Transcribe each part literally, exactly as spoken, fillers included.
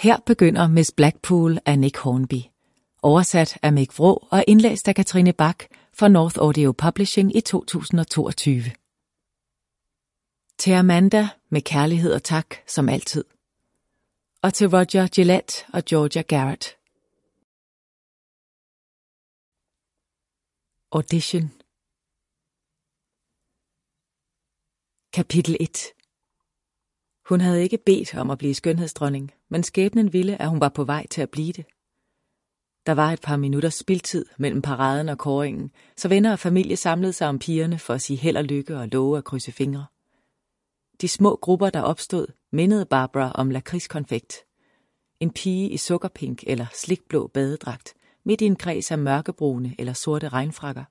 Her begynder Miss Blackpool af Nick Hornby. Oversat af Meg Vraa og indlæst af Katrine Bach for North Audio Publishing i to tusind og toogtyve. Til Amanda med kærlighed og tak, som altid. Og til Roger Gillette og Georgia Garrett. Audition. Kapitel et. Hun havde ikke bedt om at blive skønhedsdronning, men skæbnen ville, at hun var på vej til at blive det. Der var et par minutters spildtid mellem paraden og kåringen, så venner og familie samlede sig om pigerne for at sige held og lykke og love at krydse fingre. De små grupper, der opstod, mindede Barbara om lakridskonfekt. En pige i sukkerpink eller slikblå badedragt, midt i en kreds af mørkebrune eller sorte regnfrakker.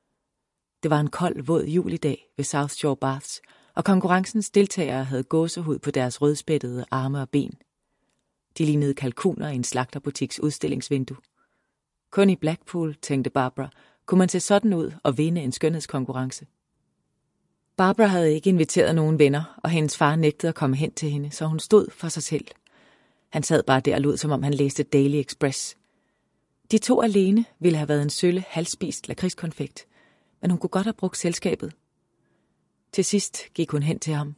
Det var en kold, våd julidag ved South Shore Baths, og konkurrencens deltagere havde gåsehud på deres rødspættede arme og ben. De lignede kalkuner i en slagterbutiks udstillingsvindue. Kun i Blackpool, tænkte Barbara, kunne man se sådan ud og vinde en skønhedskonkurrence. Barbara havde ikke inviteret nogen venner, og hendes far nægtede at komme hen til hende, så hun stod for sig selv. Han sad bare der og lod, som om han læste Daily Express. De to alene ville have været en sølle, halvspist lakridskonfekt, men hun kunne godt have brugt selskabet. Til sidst gik hun hen til ham.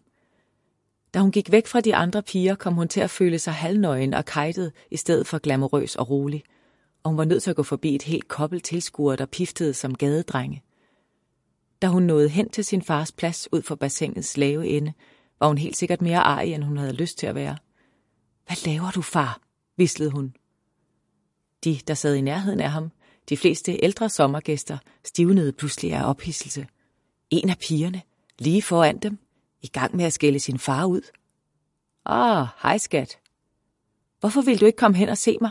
Da hun gik væk fra de andre piger, kom hun til at føle sig halvnøgen og kejtet i stedet for glamourøs og rolig, og hun var nødt til at gå forbi et helt kobbel tilskuere, der piftede som gadedrenge. Da hun nåede hen til sin fars plads ud for bassinets lave ende, var hun helt sikkert mere arg, end hun havde lyst til at være. Hvad laver du, far? Hvislede hun. De, der sad i nærheden af ham, de fleste ældre sommergæster, stivnede pludselig af ophidselse. En af pigerne, lige foran dem, i gang med at skælde sin far ud. Åh, hej skat. Hvorfor vil du ikke komme hen og se mig?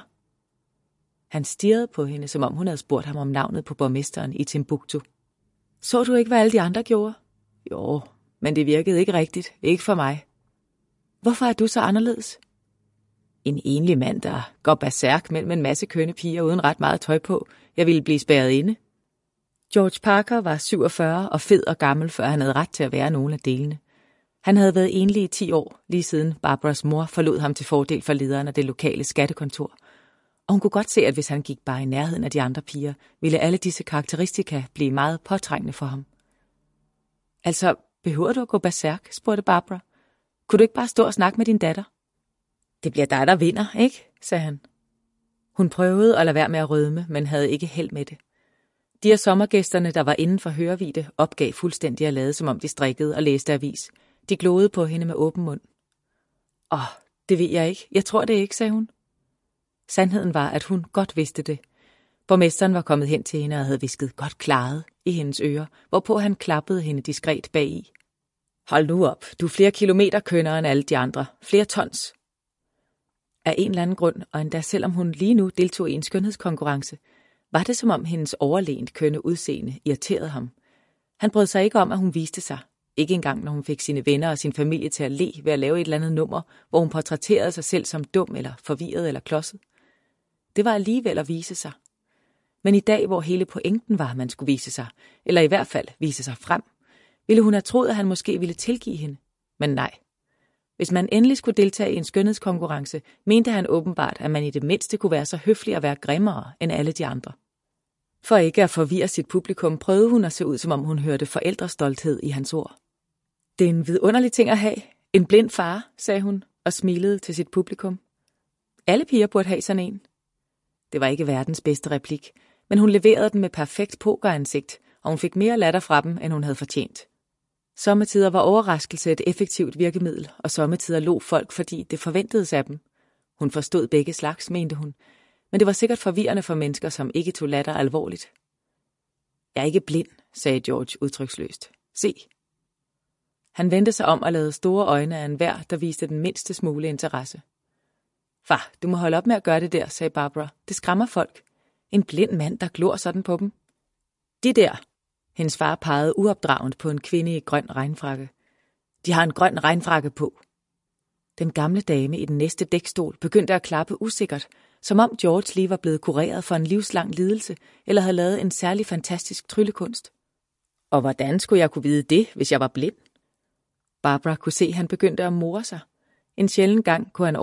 Han stirrede på hende, som om hun havde spurgt ham om navnet på borgmesteren i Timbuktu. Så du ikke, hvad alle de andre gjorde? Jo, men det virkede ikke rigtigt. Ikke for mig. Hvorfor er du så anderledes? En enlig mand, der går berserk mellem en masse kønne piger uden ret meget tøj på. Jeg ville blive spærret inde. George Parker var syvogfyrre og fed og gammel, før han havde ret til at være nogle af delene. Han havde været enlig i ti år, lige siden Barbaras mor forlod ham til fordel for lederen af det lokale skattekontor. Og hun kunne godt se, at hvis han gik bare i nærheden af de andre piger, ville alle disse karakteristika blive meget påtrængende for ham. Altså, behøver du at gå berserk, spurgte Barbara. Kunne du ikke bare stå og snakke med din datter? Det bliver dig, der vinder, ikke? Sagde han. Hun prøvede at lade være med at rødme, men havde ikke held med det. De af sommergæsterne, der var inden for hørevide, opgav fuldstændig at lade, som om de strikkede og læste avis. De glodede på hende med åben mund. Åh, det ved jeg ikke. Jeg tror det ikke, sagde hun. Sandheden var, at hun godt vidste det. Borgmesteren var kommet hen til hende og havde hvisket godt klaret i hendes ører, hvorpå han klappede hende diskret bagi. Hold nu op, du er flere kilometer kønnere end alle de andre. Flere tons. Af en eller anden grund, og endda selvom hun lige nu deltog i en skønhedskonkurrence, var det som om hendes overlegent kønne udseende irriterede ham. Han brød sig ikke om, at hun viste sig. Ikke engang, når hun fik sine venner og sin familie til at le ved at lave et eller andet nummer, hvor hun portrætterede sig selv som dum eller forvirret eller klodset. Det var alligevel at vise sig. Men i dag, hvor hele pointen var, at man skulle vise sig, eller i hvert fald vise sig frem, ville hun have troet, at han måske ville tilgive hende. Men nej. Hvis man endelig skulle deltage i en skønhedskonkurrence, mente han åbenbart, at man i det mindste kunne være så høflig at være grimmere end alle de andre. For ikke at forvirre sit publikum, prøvede hun at se ud, som om hun hørte forældrestolthed i hans ord. Det er en vidunderlig ting at have. En blind far, sagde hun og smilede til sit publikum. Alle piger burde have sådan en. Det var ikke verdens bedste replik, men hun leverede den med perfekt pokeransigt, og hun fik mere latter fra dem, end hun havde fortjent. Sommetider var overraskelse et effektivt virkemiddel, og sommetider lå folk, fordi det forventedes af dem. Hun forstod begge slags, mente hun, men det var sikkert forvirrende for mennesker, som ikke tog latter alvorligt. Jeg er ikke blind, sagde George udtryksløst. Se. Han vendte sig om og lavede store øjne af enhver, der viste den mindste smule interesse. Far, du må holde op med at gøre det der, sagde Barbara. Det skræmmer folk. En blind mand, der glor sådan på dem. De der. Hendes far pegede uopdragent på en kvinde i grøn regnfrakke. De har en grøn regnfrakke på. Den gamle dame i den næste dækstol begyndte at klappe usikkert, som om George lige var blevet kureret for en livslang lidelse, eller havde lavet en særlig fantastisk tryllekunst. Og hvordan skulle jeg kunne vide det, hvis jeg var blind? Barbara kunne se, at han begyndte at more sig. En sjælden gang kunne han